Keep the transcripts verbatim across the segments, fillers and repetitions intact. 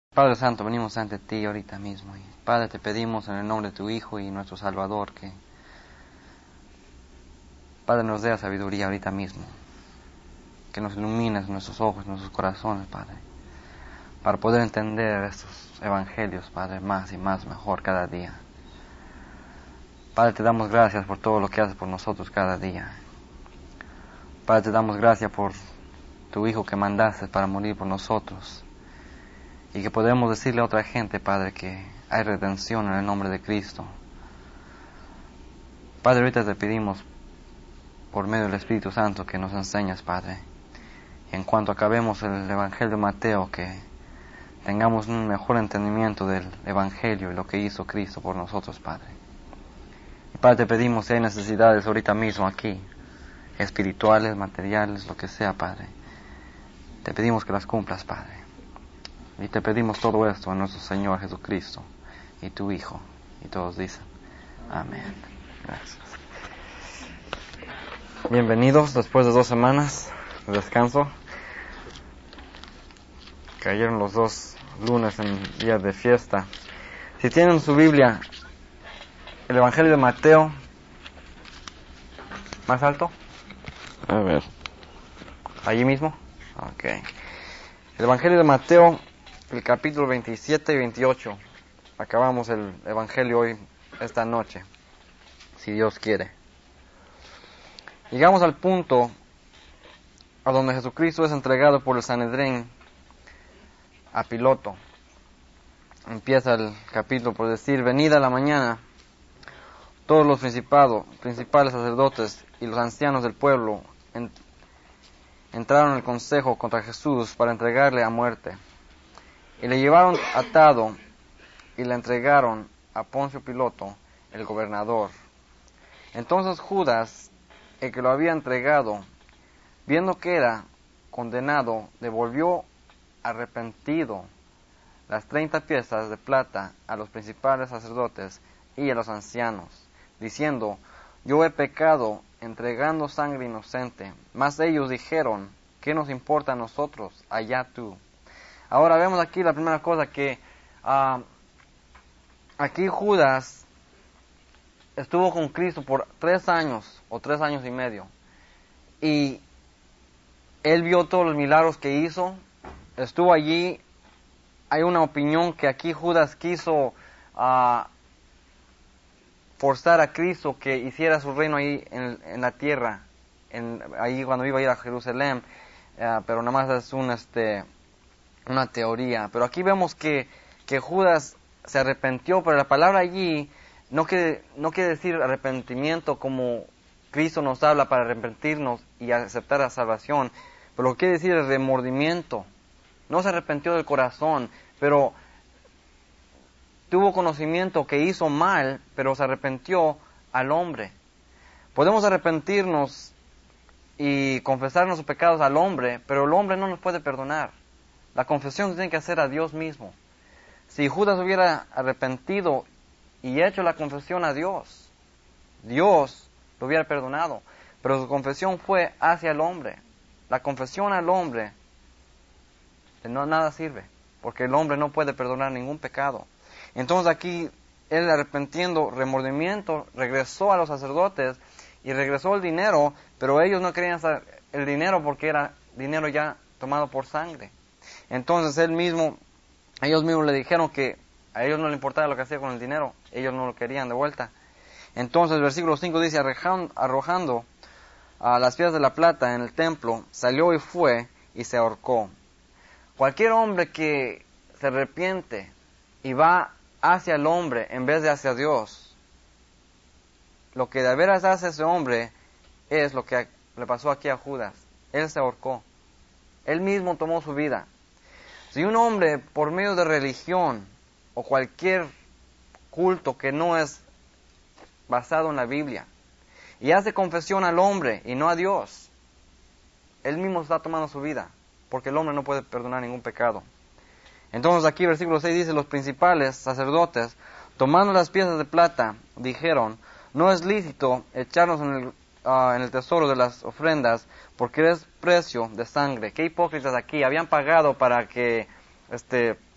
Padre Santo, venimos ante ti ahorita mismo. Y Padre, te pedimos en el nombre de tu Hijo y nuestro Salvador que, Padre, nos dé sabiduría ahorita mismo. Que nos ilumines nuestros ojos, nuestros corazones, Padre. Para poder entender estos evangelios, Padre, más y más mejor cada día. Padre, te damos gracias por todo lo que haces por nosotros cada día. Padre, te damos gracias por tu Hijo que mandaste para morir por nosotros. Y que podemos decirle a otra gente, Padre, que hay redención en el nombre de Cristo. Padre, ahorita te pedimos, por medio del Espíritu Santo, que nos enseñes, Padre. Y en cuanto acabemos el Evangelio de Mateo, que tengamos un mejor entendimiento del Evangelio y lo que hizo Cristo por nosotros, Padre. Y Padre, te pedimos si hay necesidades ahorita mismo aquí, espirituales, materiales, lo que sea, Padre. Te pedimos que las cumplas, Padre. Y te pedimos todo esto en nuestro Señor Jesucristo y tu Hijo. Y todos dicen, amén. Gracias. Bienvenidos después de dos semanas de descanso. Cayeron los dos lunes en días de fiesta. Si tienen su Biblia, el Evangelio de Mateo, ¿más alto? A ver. ¿Allí mismo? Ok. El Evangelio de Mateo, el capítulo veintisiete y veintiocho. Acabamos el Evangelio hoy, esta noche, si Dios quiere. Llegamos al punto a donde Jesucristo es entregado por el Sanedrín a Pilato. Empieza el capítulo por decir: venida a la mañana, todos los principados, principales sacerdotes y los ancianos del pueblo en, entraron en el consejo contra Jesús para entregarle a muerte. Y le llevaron atado y le entregaron a Poncio Pilato, el gobernador. Entonces Judas, el que lo había entregado, viendo que era condenado, devolvió arrepentido las treinta piezas de plata a los principales sacerdotes y a los ancianos, diciendo: yo he pecado entregando sangre inocente. Mas ellos dijeron: ¿qué nos importa a nosotros? Allá tú. Ahora vemos aquí la primera cosa, que uh, aquí Judas estuvo con Cristo por tres años o tres años y medio. Y él vio todos los milagros que hizo, estuvo allí. Hay una opinión que aquí Judas quiso uh, forzar a Cristo que hiciera su reino ahí en, en la tierra, en, ahí cuando iba a ir a Jerusalén, uh, pero nada más es un, este, una teoría. Pero aquí vemos que, que Judas se arrepintió, pero la palabra allí no quiere, no quiere decir arrepentimiento como Cristo nos habla para arrepentirnos y aceptar la salvación, pero lo que quiere decir es remordimiento. No se arrepintió del corazón, pero tuvo conocimiento que hizo mal, pero se arrepintió al hombre. Podemos arrepentirnos y confesar nuestros pecados al hombre, pero el hombre no nos puede perdonar. La confesión se tiene que hacer a Dios mismo. Si Judas hubiera arrepentido y hecho la confesión a Dios, Dios lo hubiera perdonado, pero su confesión fue hacia el hombre. La confesión al hombre no nada sirve, porque el hombre no puede perdonar ningún pecado. Entonces aquí él, arrepentiendo, remordimiento, regresó a los sacerdotes y regresó el dinero, pero ellos no querían el dinero porque era dinero ya tomado por sangre. Entonces él mismo, ellos mismos le dijeron que a ellos no le importaba lo que hacía con el dinero, ellos no lo querían de vuelta. Entonces el versículo cinco dice: arrojando, arrojando a las piedras de la plata en el templo, salió y fue y se ahorcó. Cualquier hombre que se arrepiente y va hacia el hombre en vez de hacia Dios, lo que de veras hace ese hombre es lo que le pasó aquí a Judas. Él se ahorcó. Él mismo tomó su vida. Si un hombre, por medio de religión o cualquier culto que no es basado en la Biblia, y hace confesión al hombre y no a Dios, él mismo está tomando su vida, porque el hombre no puede perdonar ningún pecado. Entonces aquí versículo seis dice: los principales sacerdotes, tomando las piezas de plata, dijeron: no es lícito echarnos en el, uh, en el tesoro de las ofrendas, porque es precio de sangre. Qué hipócritas aquí, habían pagado para que este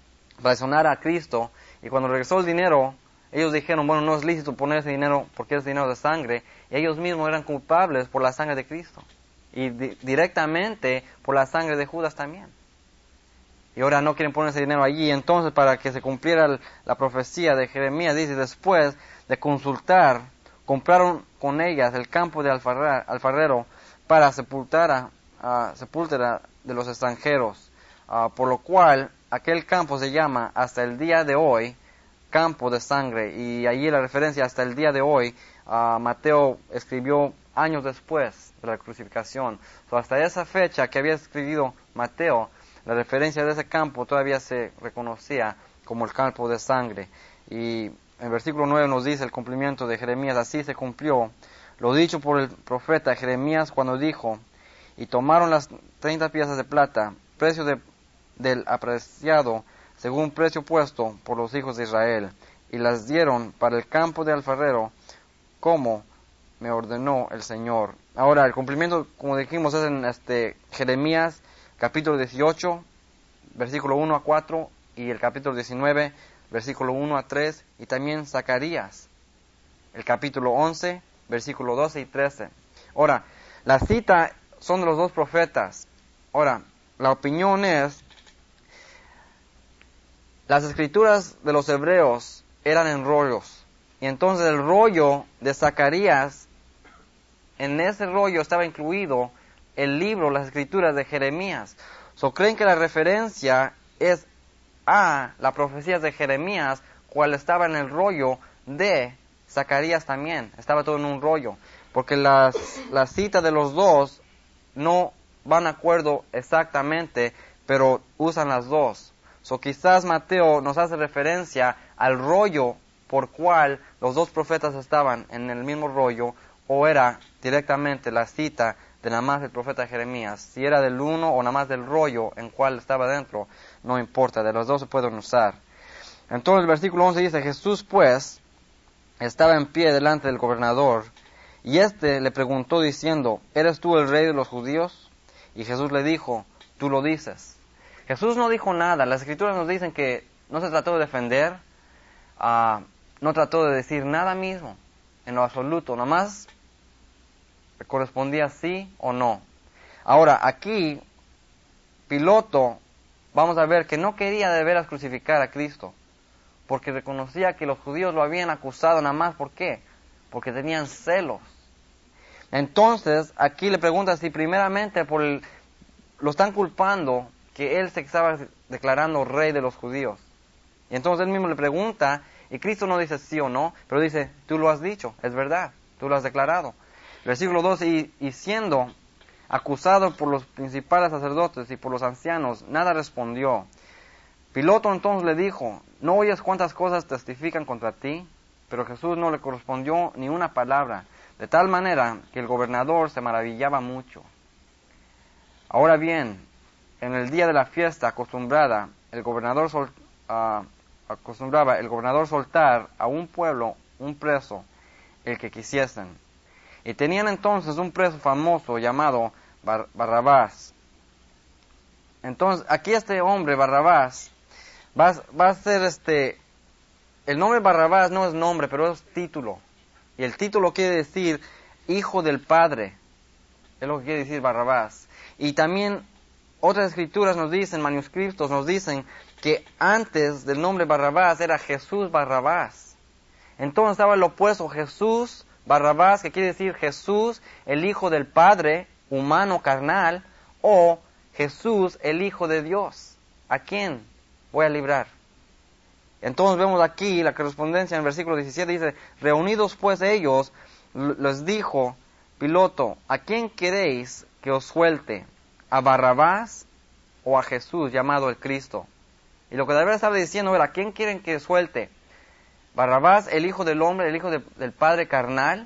traicionar a Cristo. Y cuando regresó el dinero, ellos dijeron, bueno, no es lícito poner ese dinero porque es dinero de sangre. Y ellos mismos eran culpables por la sangre de Cristo. Y di- directamente por la sangre de Judas también. Y ahora no quieren poner ese dinero allí. Entonces, para que se cumpliera el- la profecía de Jeremías, dice, después de consultar, compraron con ellas el campo de alfarra- alfarrero para sepultar a, a sepultura de los extranjeros. Ah, por lo cual, aquel campo se llama hasta el día de hoy campo de sangre. Y allí la referencia hasta el día de hoy, ah, Mateo escribió años después de la crucificación. So, hasta esa fecha que había escrito Mateo, la referencia de ese campo todavía se reconocía como el campo de sangre. Y en versículo nueve nos dice el cumplimiento de Jeremías, así se cumplió lo dicho por el profeta Jeremías cuando dijo, y tomaron las treinta piezas de plata, precio de, del apreciado, según precio puesto por los hijos de Israel, y las dieron para el campo de alfarrero, como me ordenó el Señor. Ahora, el cumplimiento, como dijimos, es en este Jeremías capítulo dieciocho, versículo uno a cuatro, y el capítulo diecinueve, versículo uno a tres, y también Zacarías, el capítulo once, versículo doce y trece. Ahora, la cita son de los dos profetas. Ahora, la opinión es, las escrituras de los hebreos eran en rollos, y entonces el rollo de Zacarías, en ese rollo estaba incluido el libro, las escrituras de Jeremías. So, creen que la referencia es a la profecía de Jeremías, cual estaba en el rollo de Zacarías también. Estaba todo en un rollo. Porque las, la cita de los dos no van de acuerdo exactamente, pero usan las dos. So, quizás Mateo nos hace referencia al rollo por cual los dos profetas estaban en el mismo rollo, o era directamente la cita de nada más el profeta Jeremías. Si era del uno o nada más del rollo en cual estaba dentro, no importa, de los dos se pueden usar. Entonces el versículo once dice, Jesús pues estaba en pie delante del gobernador, y éste le preguntó diciendo, ¿eres tú el rey de los judíos? Y Jesús le dijo, tú lo dices. Jesús no dijo nada. Las escrituras nos dicen que no se trató de defender, uh, no trató de decir nada mismo, en lo absoluto, nada más correspondía sí o no. Ahora, aquí, Piloto, vamos a ver que no quería de veras crucificar a Cristo, porque reconocía que los judíos lo habían acusado nada más. ¿Por qué? Porque tenían celos. Entonces, aquí le pregunta si primeramente por el, lo están culpando que él se estaba declarando rey de los judíos. Y entonces él mismo le pregunta, y Cristo no dice sí o no, pero dice, tú lo has dicho, es verdad, tú lo has declarado. Versículo doce, y, y siendo acusado por los principales sacerdotes y por los ancianos, nada respondió. Piloto entonces le dijo, ¿no oyes cuántas cosas testifican contra ti? Pero Jesús no le correspondió ni una palabra, de tal manera que el gobernador se maravillaba mucho. Ahora bien, en el día de la fiesta acostumbrada, el gobernador sol, uh, acostumbraba el gobernador soltar a un pueblo un preso, el que quisiesen. Y tenían entonces un preso famoso llamado Bar- Barrabás. Entonces, aquí este hombre, Barrabás, va, va a ser este... El nombre Barrabás no es nombre, pero es título. Y el título quiere decir hijo del Padre. Es lo que quiere decir Barrabás. Y también otras escrituras nos dicen, manuscritos nos dicen, que antes del nombre Barrabás era Jesús Barrabás. Entonces estaba el opuesto, Jesús Barrabás, que quiere decir Jesús, el Hijo del Padre, humano, carnal, o Jesús, el Hijo de Dios. ¿A quién voy a librar? Entonces vemos aquí la correspondencia en el versículo diecisiete, dice, reunidos pues ellos, les dijo Piloto, ¿a quién queréis que os suelte? ¿A Barrabás o a Jesús, llamado el Cristo? Y lo que David estaba diciendo era, ¿a quién quieren que suelte? ¿Barrabás, el hijo del hombre, el hijo de, del padre carnal?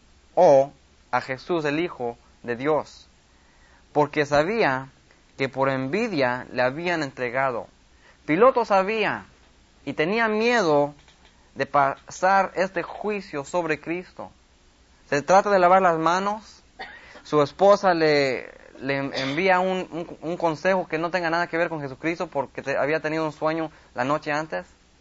¿O a Jesús, el Hijo de Dios? Porque sabía que por envidia le habían entregado. Piloto sabía y tenía miedo de pasar este juicio sobre Cristo. Se trata de lavar las manos. Su esposa le, le envía un, un, un consejo que no tenga nada que ver con Jesucristo porque te, había tenido un sueño la noche antes.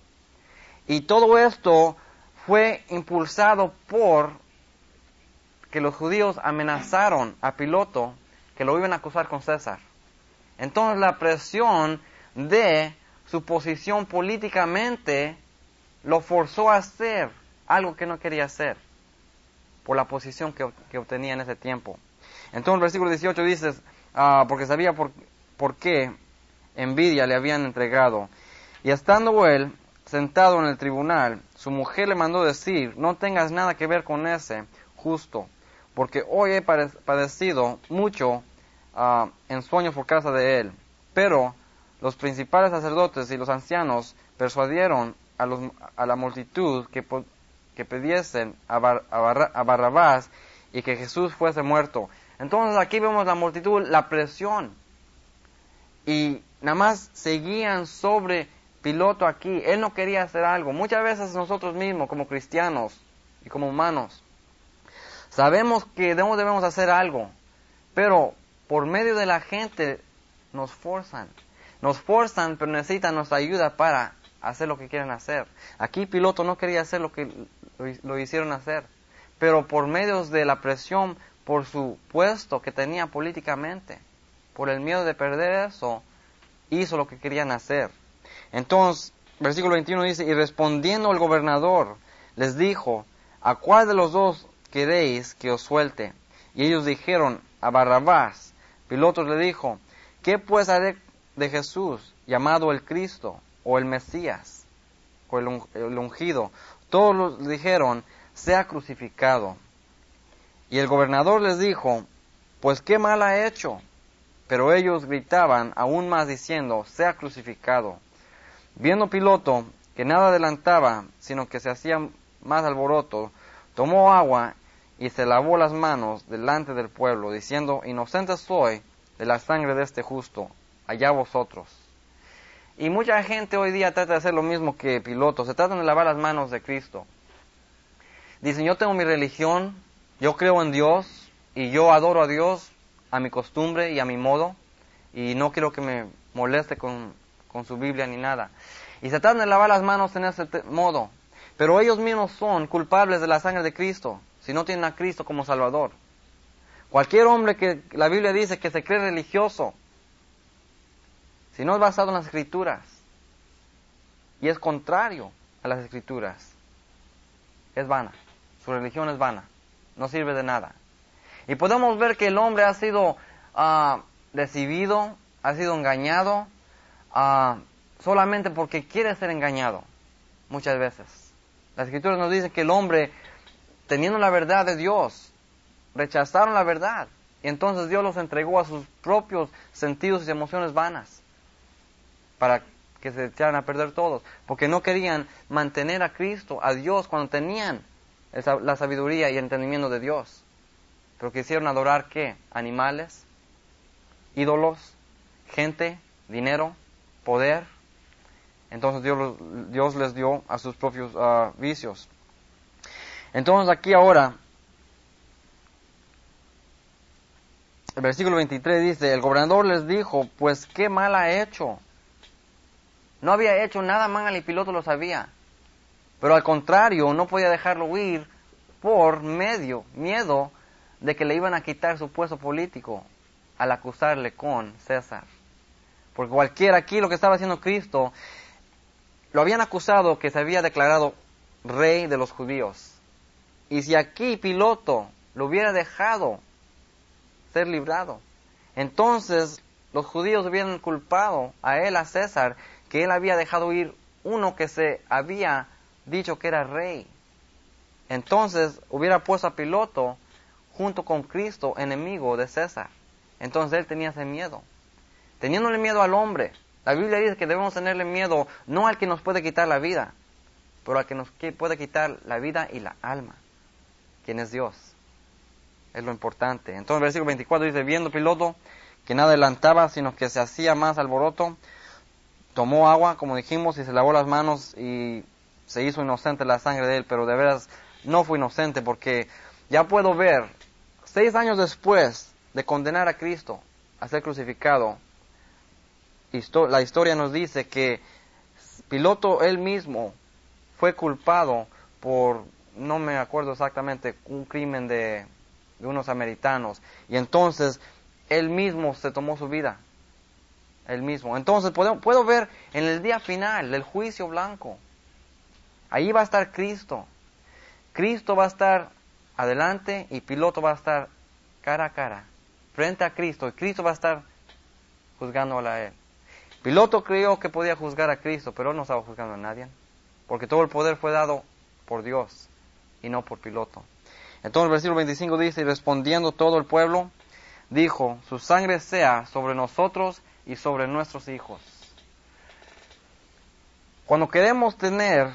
Y todo esto fue impulsado por que los judíos amenazaron a Piloto que lo iban a acusar con César. Entonces la presión de su posición políticamente lo forzó a hacer algo que no quería hacer por la posición que, que obtenía en ese tiempo. Entonces el versículo dieciocho dice, uh, porque sabía por, por qué envidia le habían entregado. Y estando él sentado en el tribunal, su mujer le mandó decir, no tengas nada que ver con ese justo, porque hoy he padecido mucho uh, en sueños por causa de él. Pero los principales sacerdotes y los ancianos persuadieron a, los, a la multitud que, que pidiesen a, Bar, a, Bar, a Barrabás y que Jesús fuese muerto. Entonces aquí vemos la multitud, la presión. Y nada más seguían sobre Piloto aquí. Él no quería hacer algo. Muchas veces nosotros mismos, como cristianos y como humanos, sabemos que debemos, debemos hacer algo, pero por medio de la gente nos forzan. Nos forzan, pero necesitan nuestra ayuda para hacer lo que quieren hacer. Aquí Piloto no quería hacer lo que lo, lo hicieron hacer, pero por medio de la presión por su puesto que tenía políticamente, por el miedo de perder eso, hizo lo que querían hacer. Entonces, versículo veintiuno dice, y respondiendo el gobernador, les dijo, ¿a cuál de los dos queréis que os suelte? Y ellos dijeron, a Barrabás. Piloto le dijo, ¿qué pues haré de Jesús, llamado el Cristo, o el Mesías, o el, el ungido? Todos le dijeron, sea crucificado. Y el gobernador les dijo, pues qué mal ha hecho. Pero ellos gritaban aún más diciendo, sea crucificado. Viendo Piloto que nada adelantaba, sino que se hacía más alboroto, tomó agua y se lavó las manos delante del pueblo, diciendo, inocente soy de la sangre de este justo, allá vosotros. Y mucha gente hoy día trata de hacer lo mismo que Piloto, se tratan de lavar las manos de Cristo. Dicen, yo tengo mi religión, yo creo en Dios, y yo adoro a Dios a mi costumbre y a mi modo, y no quiero que me moleste con, con su Biblia ni nada. Y se tratan de lavar las manos en ese modo, pero ellos mismos son culpables de la sangre de Cristo, si no tienen a Cristo como Salvador. Cualquier hombre que la Biblia dice que se cree religioso, si no es basado en las Escrituras, y es contrario a las Escrituras, es vana. Su religión es vana, no sirve de nada. Y podemos ver que el hombre ha sido uh, decidido, ha sido engañado, uh, solamente porque quiere ser engañado, muchas veces. Las Escrituras nos dicen que el hombre, teniendo la verdad de Dios, rechazaron la verdad. Y entonces Dios los entregó a sus propios sentidos y emociones vanas, para que se echaran a perder todos. Porque no querían mantener a Cristo, a Dios, cuando tenían la sabiduría y el entendimiento de Dios. Pero quisieron adorar, ¿qué? Animales, ídolos, gente, dinero, poder. Entonces Dios, Dios les dio a sus propios uh, vicios. Entonces aquí ahora, el versículo veintitrés dice, el gobernador les dijo, pues qué mal ha hecho. No había hecho nada mal y Piloto lo sabía. Pero al contrario, no podía dejarlo huir por medio, miedo de que le iban a quitar su puesto político al acusarle con César. Porque cualquiera aquí, lo que estaba haciendo Cristo, lo habían acusado que se había declarado rey de los judíos. Y si aquí Piloto lo hubiera dejado ser librado, entonces los judíos hubieran culpado a él, a César, que él había dejado ir uno que se había dicho que era rey. Entonces hubiera puesto a Piloto junto con Cristo, enemigo de César. Entonces él tenía ese miedo. Teniéndole miedo al hombre. La Biblia dice que debemos tenerle miedo no al que nos puede quitar la vida, pero al que nos puede quitar la vida y la alma, quien es Dios. Es lo importante. Entonces el versículo veinticuatro dice, viendo Piloto que nada adelantaba, sino que se hacía más alboroto, tomó agua, como dijimos, y se lavó las manos y se hizo inocente la sangre de él, pero de veras no fue inocente, porque ya puedo ver, seis años después de condenar a Cristo, a ser crucificado, la historia nos dice que Pilato él mismo fue culpado por, no me acuerdo exactamente, un crimen de, de unos samaritanos. Y entonces él mismo se tomó su vida. Él mismo. Entonces puedo, puedo ver en el día final del juicio blanco. Ahí va a estar Cristo. Cristo va a estar adelante y Pilato va a estar cara a cara, frente a Cristo. Y Cristo va a estar juzgándole a él. Pilato creyó que podía juzgar a Cristo, pero él no estaba juzgando a nadie. Porque todo el poder fue dado por Dios y no por Pilato. Entonces el versículo veinticinco dice, y respondiendo todo el pueblo, dijo, su sangre sea sobre nosotros y sobre nuestros hijos. Cuando queremos tener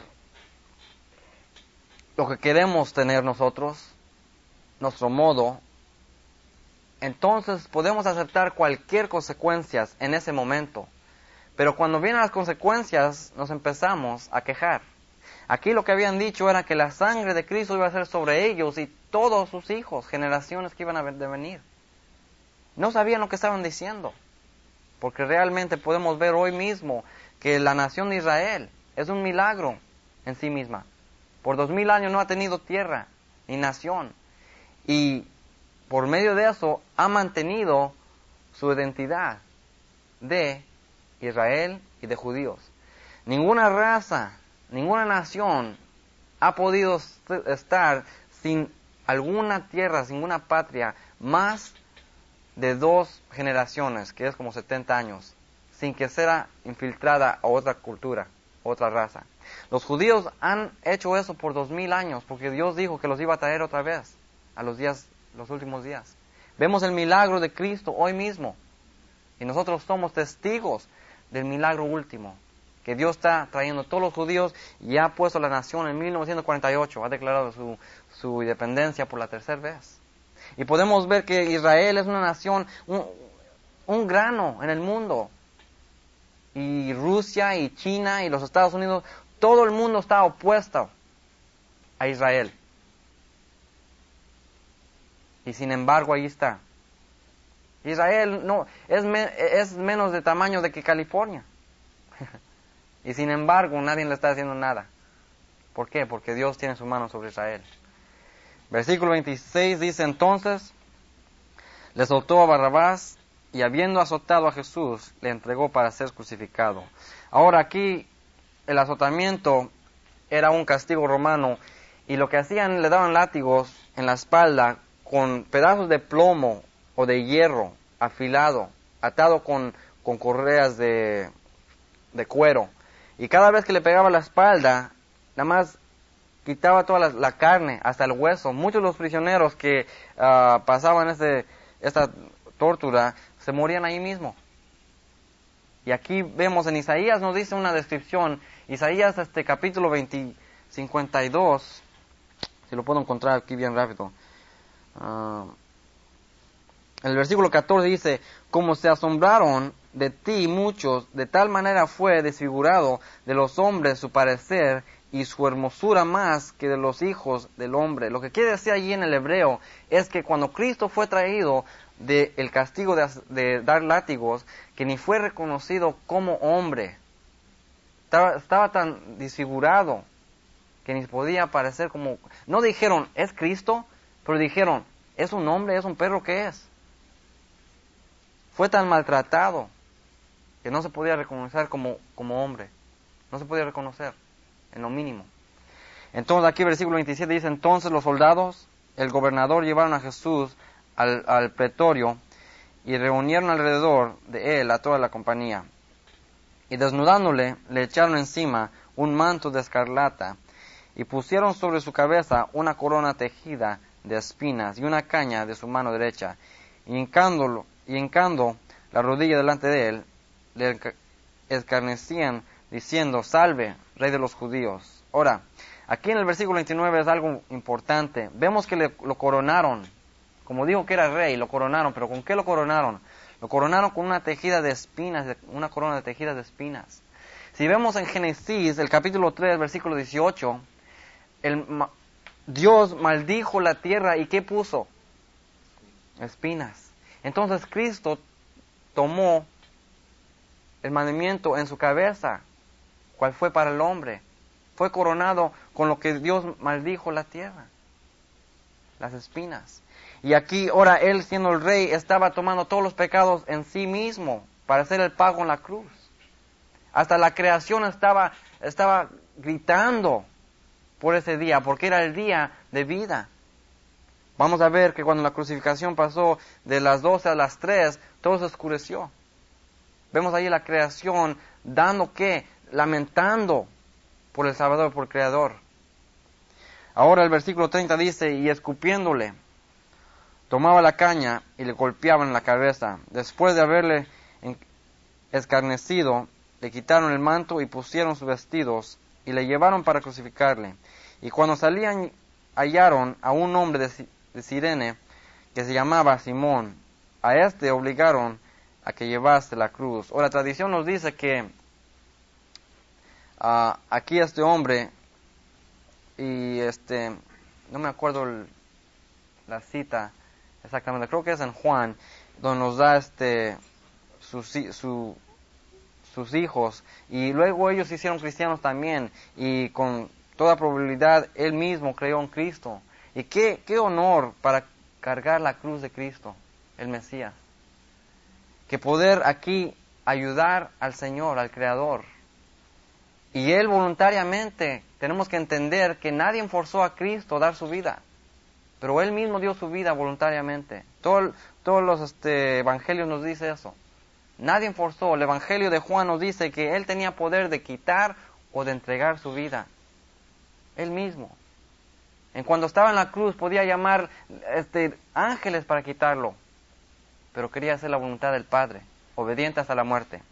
lo que queremos tener nosotros, nuestro modo, entonces podemos aceptar cualquier consecuencia en ese momento. Pero cuando vienen las consecuencias, nos empezamos a quejar. Aquí lo que habían dicho era que la sangre de Cristo iba a ser sobre ellos y todos sus hijos, generaciones que iban a venir. No sabían lo que estaban diciendo. Porque realmente podemos ver hoy mismo que la nación de Israel es un milagro en sí misma. Por dos mil años no ha tenido tierra ni nación. Y por medio de eso ha mantenido su identidad de Israel y de judíos. Ninguna raza, ninguna nación ha podido estar sin alguna tierra, sin una patria, más de dos generaciones, que es como setenta años, sin que sea infiltrada a otra cultura, otra raza. Los judíos han hecho eso por dos mil años, porque Dios dijo que los iba a traer otra vez, a los días, los últimos días. Vemos el milagro de Cristo hoy mismo, y nosotros somos testigos del milagro último, que Dios está trayendo a todos los judíos y ha puesto la nación en mil novecientos cuarenta y ocho, ha declarado su, su independencia por la tercera vez. Y podemos ver que Israel es una nación, un, un grano en el mundo. Y Rusia y China y los Estados Unidos, todo el mundo está opuesto a Israel. Y sin embargo ahí está. Israel no es, me, es menos de tamaño de que California. Y sin embargo nadie le está haciendo nada. ¿Por qué? Porque Dios tiene su mano sobre Israel. Versículo veintiséis dice, entonces le soltó a Barrabás y habiendo azotado a Jesús, le entregó para ser crucificado. Ahora aquí el azotamiento era un castigo romano y lo que hacían, le daban látigos en la espalda con pedazos de plomo o de hierro afilado, atado con, con correas de, de cuero. Y cada vez que le pegaba la espalda, nada más quitaba toda la, la carne, hasta el hueso. Muchos de los prisioneros que uh, pasaban este, esta tortura, se morían ahí mismo. Y aquí vemos en Isaías, nos dice una descripción, Isaías este capítulo veinte, cincuenta y dos, si lo puedo encontrar aquí bien rápido. Uh, el versículo catorce dice, como se asombraron de ti muchos, de tal manera fue desfigurado de los hombres su parecer y su hermosura más que de los hijos del hombre. Lo que quiere decir allí en el hebreo es que cuando Cristo fue traído del castigo de, de dar látigos, que ni fue reconocido como hombre, estaba, estaba tan desfigurado que ni podía parecer como... No dijeron, es Cristo, pero dijeron, es un hombre, es un perro, ¿qué es? Fue tan maltratado que no se podía reconocer como, como hombre. No se podía reconocer, en lo mínimo. Entonces aquí versículo veintisiete dice, entonces los soldados, el gobernador, llevaron a Jesús al, al pretorio y reunieron alrededor de él a toda la compañía. Y desnudándole, le echaron encima un manto de escarlata y pusieron sobre su cabeza una corona tejida de espinas y una caña de su mano derecha. Y hincándolo, y hincando la rodilla delante de él, le escarnecían diciendo, salve, rey de los judíos. Ahora, aquí en el versículo veintinueve es algo importante. Vemos que le, lo coronaron. Como dijo que era rey, lo coronaron. ¿Pero con qué lo coronaron? Lo coronaron con una tejida de espinas, una corona de tejidas de espinas. Si vemos en Génesis, el capítulo tres, versículo dieciocho, el, Dios maldijo la tierra y ¿qué puso? Espinas. Entonces Cristo tomó el mandamiento en su cabeza, cual fue para el hombre. Fue coronado con lo que Dios maldijo la tierra, las espinas. Y aquí, ahora él siendo el rey, estaba tomando todos los pecados en sí mismo para hacer el pago en la cruz. Hasta la creación estaba, estaba gritando por ese día, porque era el día de vida. Vamos a ver que cuando la crucificación pasó de las doce a las tres, todo se oscureció. Vemos ahí la creación dando qué, lamentando por el Salvador, por el Creador. Ahora el versículo treinta dice, y escupiéndole, tomaba la caña y le golpeaba en la cabeza. Después de haberle escarnecido, le quitaron el manto y pusieron sus vestidos y le llevaron para crucificarle. Y cuando salían, hallaron a un hombre de, de Cirene que se llamaba Simón. A este obligaron a que llevase la cruz. Ahora, la tradición nos dice que uh, aquí este hombre, y este, no me acuerdo el, la cita exactamente, creo que es en Juan, donde nos da este sus, su, sus hijos, y luego ellos se hicieron cristianos también, y con toda probabilidad él mismo creyó en Cristo. Y qué, qué honor para cargar la cruz de Cristo, el Mesías. Que poder aquí ayudar al Señor, al Creador. Y Él voluntariamente, tenemos que entender que nadie forzó a Cristo a dar su vida, pero Él mismo dio su vida voluntariamente. Todo, todos los este, evangelios nos dice eso. Nadie forzó. El Evangelio de Juan nos dice que Él tenía poder de quitar o de entregar su vida. Él mismo. En cuando estaba en la cruz podía llamar este, ángeles para quitarlo, pero quería hacer la voluntad del Padre, obediente hasta la muerte.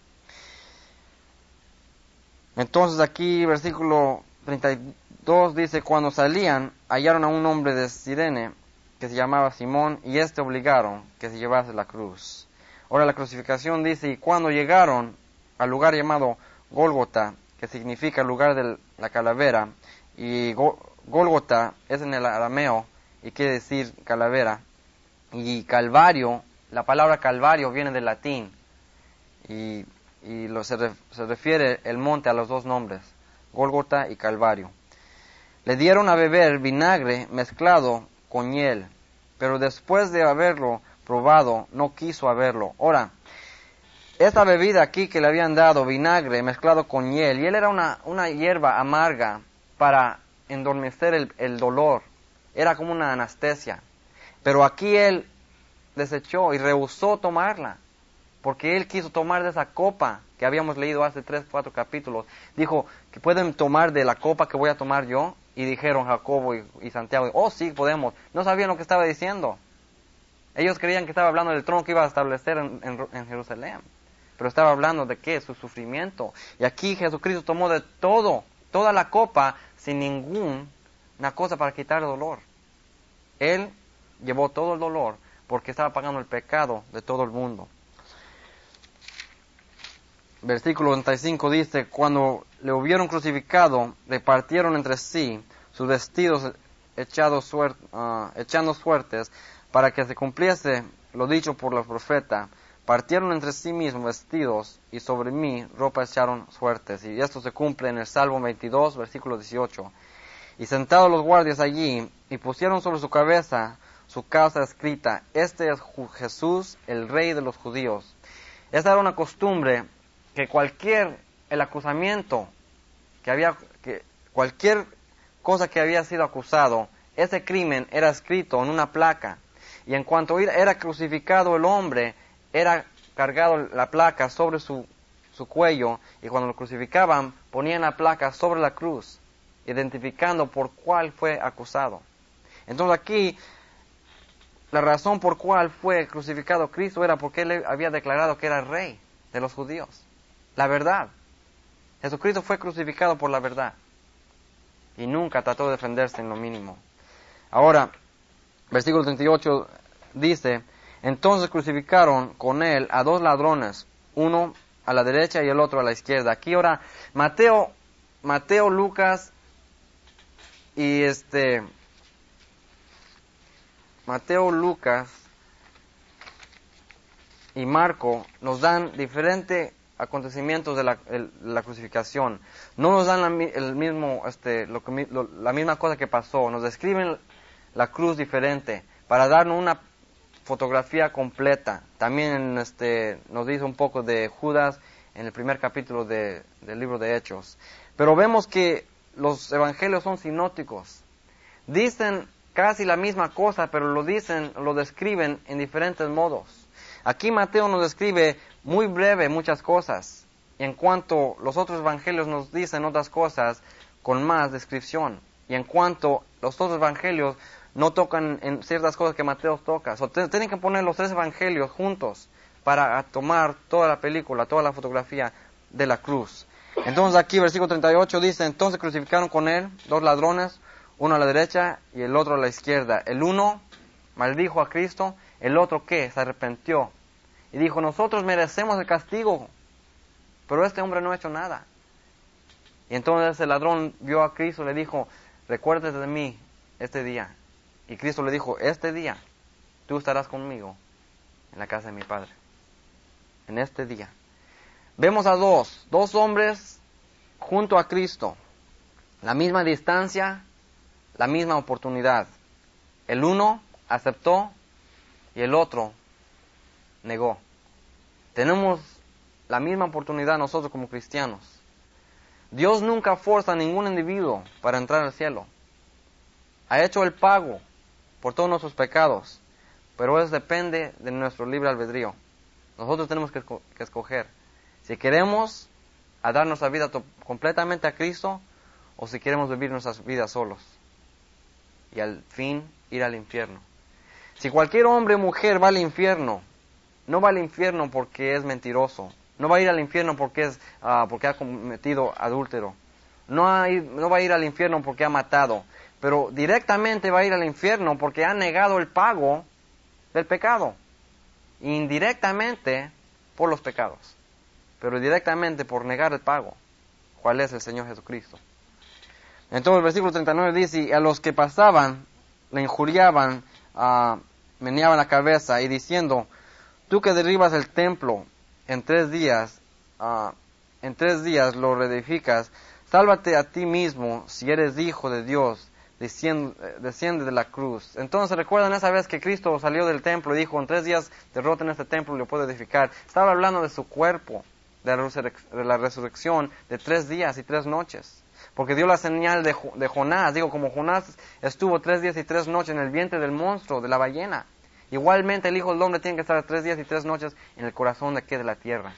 Entonces aquí, versículo treinta y dos dice, cuando salían, hallaron a un hombre de Cirene, que se llamaba Simón, y éste obligaron que se llevase la cruz. Ahora la crucificación dice, y cuando llegaron al lugar llamado Gólgota, que significa lugar de la calavera, y Gólgota es en el arameo, y quiere decir calavera, y Calvario, la palabra Calvario viene del latín, y, y lo, se, ref, se refiere el monte a los dos nombres, Gólgota y Calvario. Le dieron a beber vinagre mezclado con hiel, pero después de haberlo probado, no quiso haberlo. Ahora, esta bebida aquí que le habían dado, vinagre mezclado con hiel, hiel era una, una hierba amarga para endormecer el, el dolor, era como una anestesia, pero aquí él desechó y rehusó tomarla, porque él quiso tomar de esa copa que habíamos leído hace tres, cuatro capítulos. Dijo que pueden tomar de la copa que voy a tomar yo, y dijeron Jacobo y, y Santiago, oh sí, podemos. No sabían lo que estaba diciendo. Ellos creían que estaba hablando del trono que iba a establecer en, en, en Jerusalén, pero estaba hablando de qué, su sufrimiento. Y aquí Jesucristo tomó de todo, toda la copa, sin ninguna cosa para quitar el dolor. Él llevó todo el dolor, porque estaba pagando el pecado de todo el mundo. Versículo treinta y cinco dice, cuando le hubieron crucificado, repartieron entre sí sus vestidos echados suer, uh, echando suertes, para que se cumpliese lo dicho por los profetas. Partieron entre sí mismos vestidos, y sobre mí ropa echaron suertes. Y esto se cumple en el Salmo veintidós, versículo dieciocho. Y sentados los guardias allí, y pusieron sobre su cabeza su causa escrita, este es Jesús, el Rey de los judíos. Esta era una costumbre, que cualquier, el acusamiento, que había, que cualquier cosa que había sido acusado, ese crimen era escrito en una placa. Y en cuanto era crucificado el hombre, era cargado la placa sobre su, su cuello, y cuando lo crucificaban, ponían la placa sobre la cruz, identificando por cuál fue acusado. Entonces aquí, la razón por cuál fue crucificado Cristo era porque él había declarado que era rey de los judíos. La verdad. Jesucristo fue crucificado por la verdad. Y nunca trató de defenderse en lo mínimo. Ahora, versículo treinta y ocho dice, entonces crucificaron con él a dos ladrones, uno a la derecha y el otro a la izquierda. Aquí ahora, Mateo, Mateo, Lucas y este, Mateo, Lucas y Marco nos dan diferentes acontecimientos de la, el, la crucificación. No nos dan la, el mismo, este, lo que, lo, la misma cosa que pasó. Nos describen la cruz diferente para darnos una fotografía completa. También este, nos dice un poco de Judas en el primer capítulo de, del libro de Hechos. Pero vemos que los evangelios son sinópticos. Dicen casi la misma cosa, pero lo dicen, lo describen en diferentes modos. Aquí Mateo nos describe muy breve muchas cosas, y en cuanto los otros evangelios nos dicen otras cosas con más descripción. Y en cuanto los otros evangelios no tocan en ciertas cosas que Mateo toca. So, tienen que poner los tres evangelios juntos para tomar toda la película, toda la fotografía de la cruz. Entonces aquí versículo treinta y ocho dice, entonces crucificaron con él dos ladrones, uno a la derecha y el otro a la izquierda. El uno maldijo a Cristo, el otro ¿qué? Se arrepintió y dijo, nosotros merecemos el castigo, pero este hombre no ha hecho nada. Y entonces el ladrón vio a Cristo y le dijo, recuérdate de mí este día. Y Cristo le dijo, este día tú estarás conmigo en la casa de mi Padre. En este día. Vemos a dos, dos hombres junto a Cristo. La misma distancia, la misma oportunidad. El uno aceptó y el otro negó. Tenemos la misma oportunidad nosotros como cristianos. Dios nunca forza a ningún individuo para entrar al cielo. Ha hecho el pago por todos nuestros pecados, pero eso depende de nuestro libre albedrío. Nosotros tenemos que, esco- que escoger si queremos a dar nuestra vida to- completamente a Cristo o si queremos vivir nuestras vidas solos y al fin ir al infierno. Si cualquier hombre o mujer va al infierno, no va al infierno porque es mentiroso, no va a ir al infierno porque es uh, porque ha cometido adúltero, no, hay, no va a ir al infierno porque ha matado, pero directamente va a ir al infierno porque ha negado el pago del pecado, indirectamente por los pecados, pero directamente por negar el pago, cuál es el Señor Jesucristo. Entonces el versículo treinta y nueve dice, y a los que pasaban le injuriaban, uh, meneaban la cabeza y diciendo, tú que derribas el templo en tres días, uh, en tres días lo reedificas, sálvate a ti mismo si eres hijo de Dios, desciende, desciende de la cruz. Entonces recuerdan esa vez que Cristo salió del templo y dijo, en tres días derroten este templo y lo puedo edificar. Estaba hablando de su cuerpo, de la, resurrec- de la resurrección de tres días y tres noches. Porque dio la señal de, de Jonás, digo, como Jonás estuvo tres días y tres noches en el vientre del monstruo, de la ballena. Igualmente el Hijo del Hombre tiene que estar tres días y tres noches en el corazón de, ¿qué? De la tierra.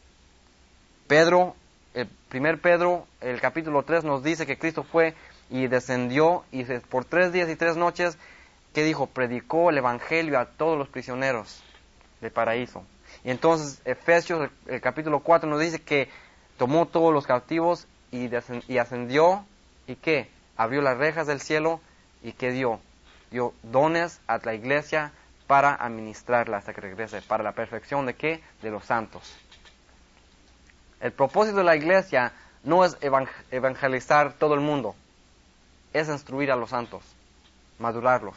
Pedro, el primer Pedro, el capítulo tres nos dice que Cristo fue y descendió y por tres días y tres noches, ¿qué dijo? Predicó el Evangelio a todos los prisioneros del paraíso. Y entonces Efesios, el, el capítulo cuatro nos dice que tomó todos los cautivos y, descend- y ascendió y ¿qué? Abrió las rejas del cielo y ¿qué dio? Dio dones a la iglesia para administrarla hasta que regrese, para la perfección de ¿qué? De los santos. El propósito de la iglesia no es evang- evangelizar todo el mundo, es instruir a los santos, madurarlos.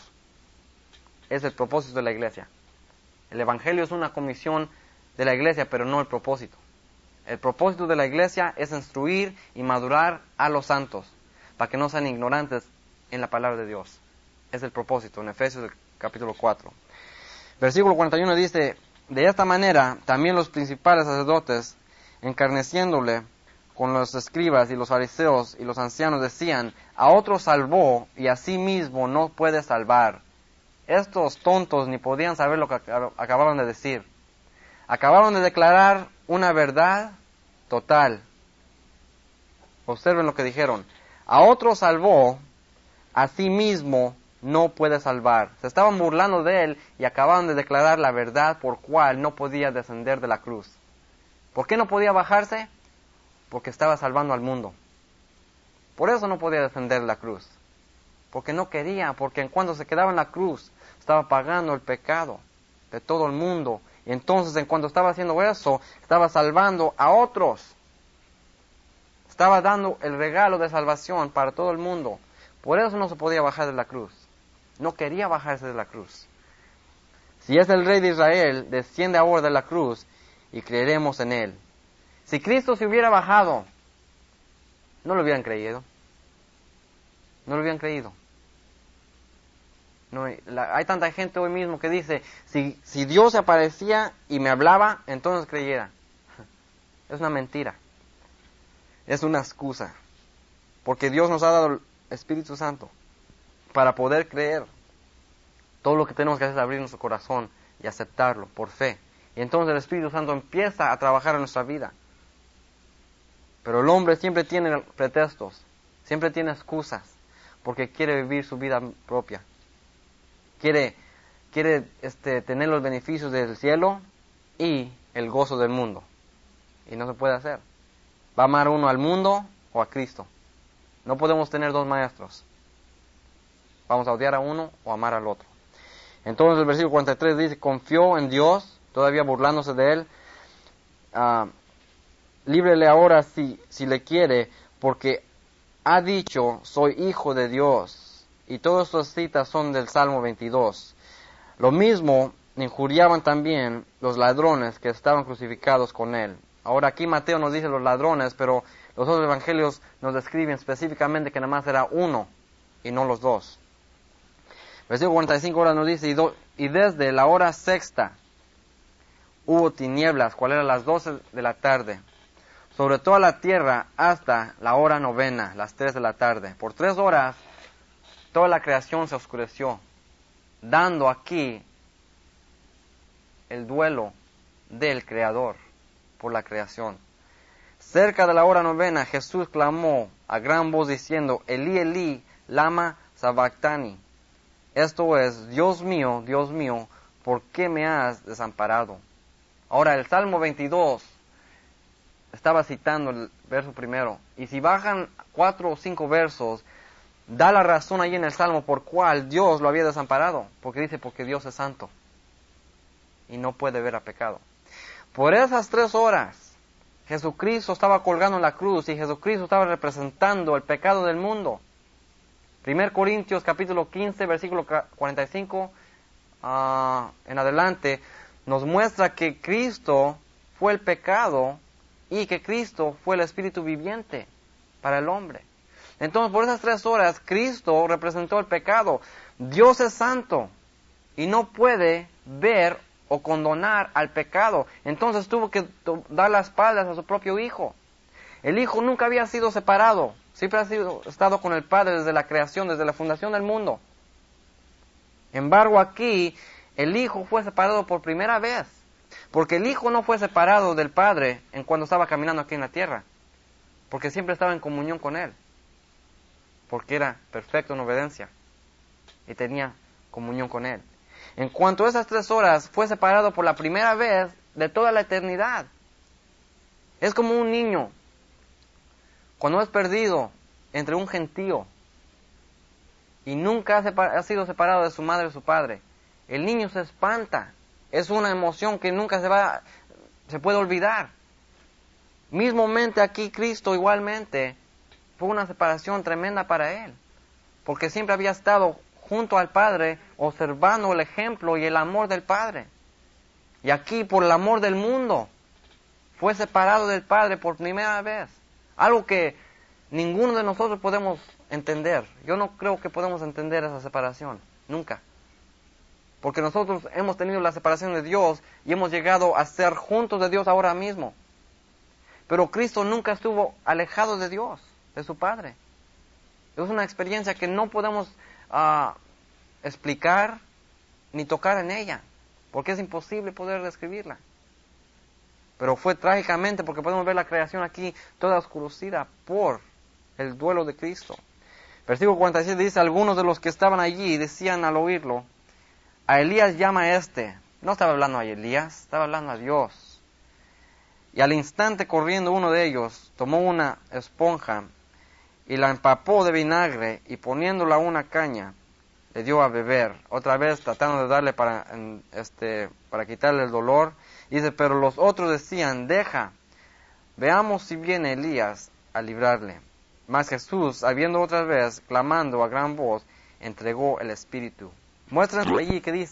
Es el propósito de la iglesia. El evangelio es una comisión de la iglesia, pero no el propósito. El propósito de la iglesia es instruir y madurar a los santos, para que no sean ignorantes en la palabra de Dios. Es el propósito, en Efesios capítulo cuatro. Versículo cuarenta y uno dice, de esta manera también los principales sacerdotes, encarneciéndole con los escribas y los fariseos y los ancianos, decían, a otro salvó y a sí mismo no puede salvar. Estos tontos ni podían saber lo que acababan de decir. Acabaron de declarar una verdad total. Observen lo que dijeron. A otro salvó, a sí mismo no puede salvar. Se estaban burlando de él y acababan de declarar la verdad por cual no podía descender de la cruz. ¿Por qué no podía bajarse? Porque estaba salvando al mundo. Por eso no podía descender de la cruz. Porque no quería, porque en cuanto se quedaba en la cruz, estaba pagando el pecado de todo el mundo. Y entonces, en cuanto estaba haciendo eso, estaba salvando a otros. Estaba dando el regalo de salvación para todo el mundo. Por eso no se podía bajar de la cruz. No quería bajarse de la cruz. Si es el Rey de Israel, desciende ahora de la cruz y creeremos en Él. Si Cristo se hubiera bajado, no lo hubieran creído. No lo hubieran creído. No, la, hay tanta gente hoy mismo que dice, si, si Dios se aparecía y me hablaba, entonces creyera. Es una mentira. Es una excusa. Porque Dios nos ha dado el Espíritu Santo para poder creer. Todo lo que tenemos que hacer es abrir nuestro corazón y aceptarlo por fe. Y entonces el Espíritu Santo empieza a trabajar en nuestra vida. Pero el hombre siempre tiene pretextos, siempre tiene excusas, porque quiere vivir su vida propia. Quiere, quiere este, tener los beneficios del cielo y el gozo del mundo. Y no se puede hacer. Va a amar uno al mundo o a Cristo. No podemos tener dos maestros. Vamos a odiar a uno o amar al otro. Entonces el versículo cuarenta y tres dice, confió en Dios, todavía burlándose de él. Uh, líbrele ahora si, si le quiere, porque ha dicho, soy hijo de Dios. Y todas estas citas son del Salmo veintidós. Lo mismo injuriaban también los ladrones que estaban crucificados con él. Ahora aquí Mateo nos dice los ladrones, pero los otros evangelios nos describen específicamente que nada más era uno y no los dos. Versículo cuarenta y cinco ahora nos dice, y, do, y desde la hora sexta hubo tinieblas, cuál era las doce de la tarde, sobre toda la tierra hasta la hora novena, las tres de la tarde. Por tres horas toda la creación se oscureció, dando aquí el duelo del Creador por la creación. Cerca de la hora novena Jesús clamó a gran voz diciendo, Elí, Elí, lama sabactani. Esto es, Dios mío, Dios mío, ¿por qué me has desamparado? Ahora el Salmo veintidós estaba citando el verso primero. Y si bajan cuatro o cinco versos, da la razón ahí en el Salmo por cuál Dios lo había desamparado. Porque dice, porque Dios es santo. Y no puede ver a pecado. Por esas tres horas, Jesucristo estaba colgando en la cruz y Jesucristo estaba representando el pecado del mundo. Primero Corintios capítulo quince, versículo cuarenta y cinco uh, en adelante, nos muestra que Cristo fue el pecado y que Cristo fue el Espíritu viviente para el hombre. Entonces, por esas tres horas, Cristo representó el pecado. Dios es santo y no puede ver o condonar al pecado. Entonces tuvo que dar las espaldas a su propio Hijo. El Hijo nunca había sido separado. Siempre ha sido, estado con el Padre desde la creación, desde la fundación del mundo. En embargo, aquí el Hijo fue separado por primera vez. Porque el Hijo no fue separado del Padre en cuando estaba caminando aquí en la tierra. Porque siempre estaba en comunión con Él. Porque era perfecto en obediencia. Y tenía comunión con Él. En cuanto a esas tres horas, fue separado por la primera vez de toda la eternidad. Es como un niño cuando es perdido entre un gentío y nunca ha, separ- ha sido separado de su madre o su padre. El niño se espanta. Es una emoción que nunca se va, se puede olvidar. Mismamente aquí Cristo igualmente fue una separación tremenda para Él. Porque siempre había estado junto al Padre, observando el ejemplo y el amor del Padre. Y aquí, por el amor del mundo, fue separado del Padre por primera vez. Algo que ninguno de nosotros podemos entender. Yo no creo que podemos entender esa separación. Nunca. Porque nosotros hemos tenido la separación de Dios y hemos llegado a ser juntos de Dios ahora mismo. Pero Cristo nunca estuvo alejado de Dios, de su Padre. Es una experiencia que no podemos uh, explicar ni tocar en ella. Porque es imposible poder describirla. Pero fue trágicamente porque podemos ver la creación aquí toda oscurecida por el duelo de Cristo. Versículo cuarenta y siete dice, algunos de los que estaban allí decían al oírlo, a Elías llama a este. No estaba hablando a Elías, estaba hablando a Dios. Y al instante corriendo uno de ellos, tomó una esponja y la empapó de vinagre y poniéndola a una caña, le dio a beber. Otra vez tratando de darle para, este, para quitarle el dolor. Dice, pero los otros decían, deja, veamos si viene Elías a librarle. Mas Jesús, habiendo otra vez clamando a gran voz, entregó el Espíritu. Muestran allí que dice,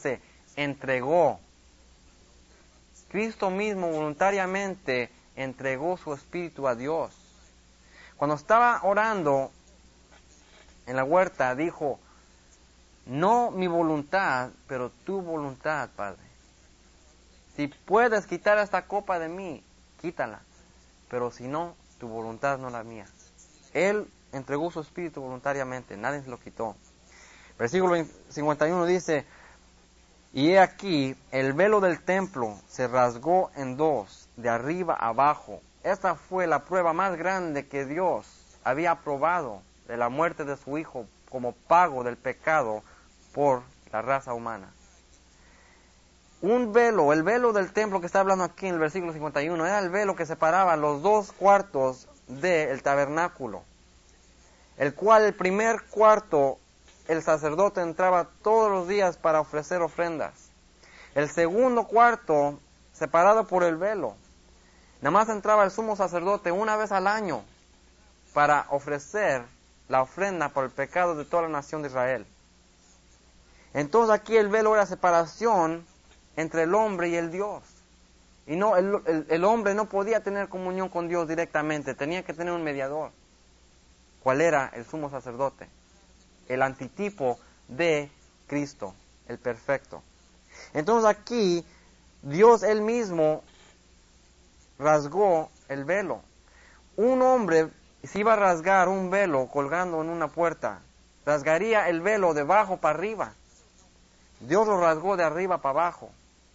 entregó. Cristo mismo voluntariamente entregó su espíritu a Dios. Cuando estaba orando en la huerta, dijo, no mi voluntad, pero tu voluntad, Padre. Si puedes quitar esta copa de mí, quítala. Pero si no, tu voluntad no la mía. Él entregó su espíritu voluntariamente, nadie se lo quitó. Versículo cincuenta y uno dice, y he aquí, el velo del templo se rasgó en dos, de arriba a abajo. Esta fue la prueba más grande que Dios había aprobado de la muerte de su Hijo como pago del pecado por la raza humana. Un velo, el velo del templo que está hablando aquí en el versículo cincuenta y uno, era el velo que separaba los dos cuartos del tabernáculo, el cual el primer cuarto el sacerdote entraba todos los días para ofrecer ofrendas. El segundo cuarto, separado por el velo, nada más entraba el sumo sacerdote una vez al año para ofrecer la ofrenda por el pecado de toda la nación de Israel. Entonces aquí el velo era separación entre el hombre y el Dios. Y no, el, el, el hombre no podía tener comunión con Dios directamente, tenía que tener un mediador. ¿Cuál era? El sumo sacerdote, el antitipo de Cristo, el perfecto. Entonces aquí Dios él mismo rasgó el velo. Un hombre, si iba a rasgar un velo colgando en una puerta, rasgaría el velo de abajo para arriba. Dios lo rasgó de arriba para abajo,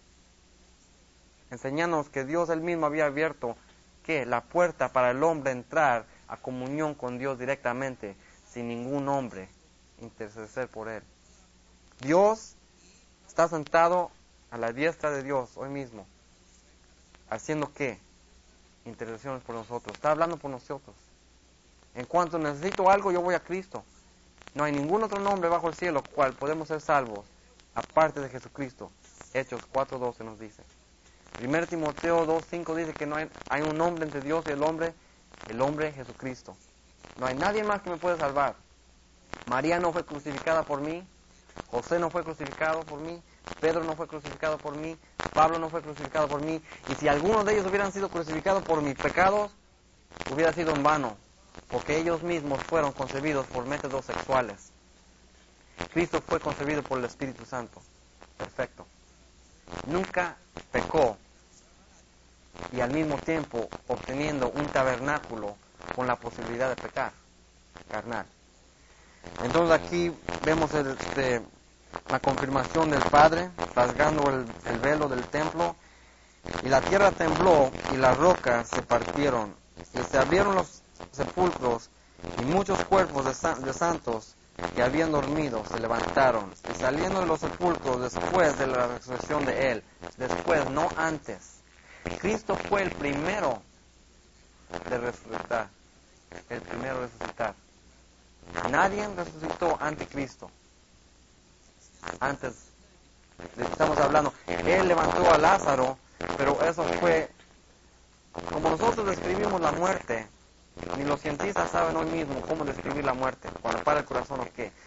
enseñándonos que Dios él mismo había abierto que la puerta para el hombre entrar a comunión con Dios directamente, sin ningún hombre interceder por él. Dios está sentado a la diestra de Dios hoy mismo, haciendo ¿qué? Intercesiones por nosotros, está hablando por nosotros. En cuanto necesito algo, yo voy a Cristo. No hay ningún otro nombre bajo el cielo cual podemos ser salvos aparte de Jesucristo. Hechos cuatro doce nos dice. Primero Timoteo dos cinco dice que no hay, hay un nombre entre Dios y el hombre, el hombre Jesucristo. No hay nadie más que me pueda salvar. María no fue crucificada por mí, José no fue crucificado por mí, Pedro no fue crucificado por mí, Pablo no fue crucificado por mí, y si algunos de ellos hubieran sido crucificados por mis pecados, hubiera sido en vano, porque ellos mismos fueron concebidos por métodos sexuales. Cristo fue concebido por el Espíritu Santo, perfecto. Nunca pecó, y al mismo tiempo obteniendo un tabernáculo con la posibilidad de pecar, carnal. Entonces aquí vemos el, este, la confirmación del Padre, rasgando el, el velo del templo, y la tierra tembló y las rocas se partieron, y se abrieron los sepulcros, y muchos cuerpos de, san, de santos que habían dormido se levantaron, y saliendo de los sepulcros después de la resurrección de Él, después, no antes. Cristo fue el primero de resucitar, el primero de resucitar. Nadie resucitó ante Cristo. Antes, estamos hablando, Él levantó a Lázaro, pero eso fue, como nosotros describimos la muerte, ni los cientistas saben hoy mismo cómo describir la muerte, cuando para el corazón o qué.